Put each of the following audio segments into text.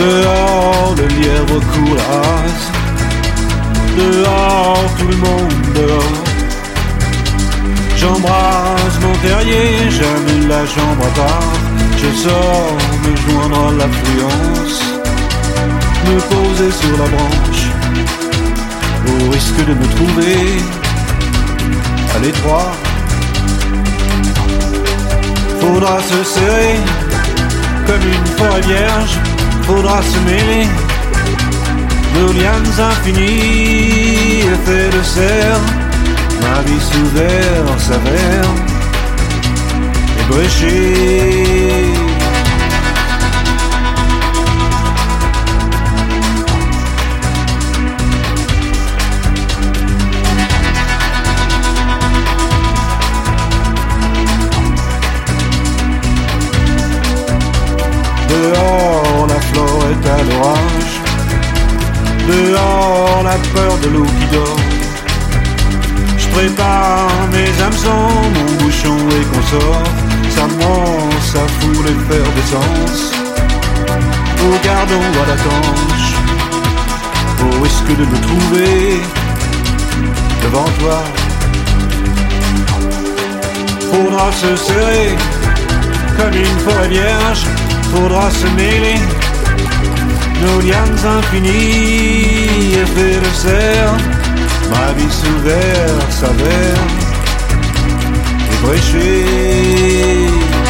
Dehors, le lièvre court la rase. Dehors, tout le monde dehors. J'embrasse mon terrier, j'aime la chambre à part. Je sors me joindre à l'affluence, me poser sur la branche, au risque de me trouver à l'étroit. Faudra se serrer comme une forêt vierge, faudra se mêler de lianes infinies, effet de serre. Ma vie sous verre s'avère ébréchée. Dehors, la flore est à l'orage. Dehors, la peur de l'eau qui dort. Prépare mes hameçons, mon bouchon et consort. Ça ment, ça fout les fers d'essence. Au gardon à la tanche, au risque de me trouver devant toi. Faudra se serrer comme une forêt vierge, faudra se mêler nos lianes infinies, effet de serre. Ma vie sous verre s'avère ébréchée.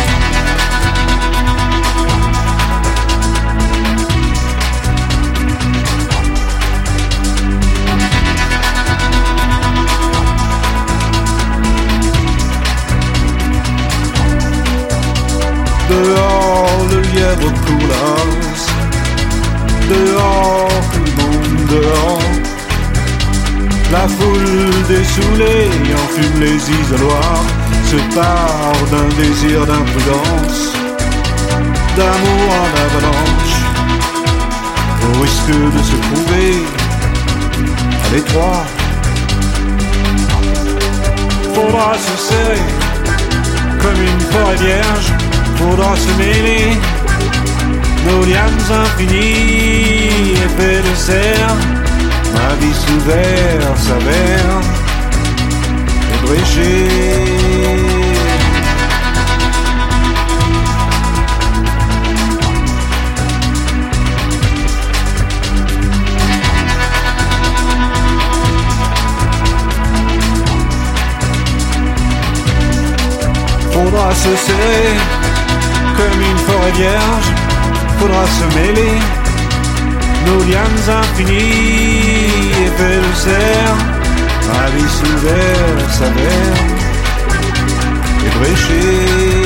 Dehors, le lièvre court la rase. Dehors, tout le monde dehors. La foule dessoulée enfume les isoloirs, se part d'un désir d'imprudence, d'amour en avalanche, au risque de se trouver à l'étroit. Faudra se serrer comme une forêt vierge, faudra se mêler nos lianes infinies, effet de serre. Ma vie sous verre s'avère ébréchée. Faudra se serrer comme une forêt vierge, faudra se mêler nos lianes infinies, effet de serre. Ma vie sous verre s'avère ébréchée.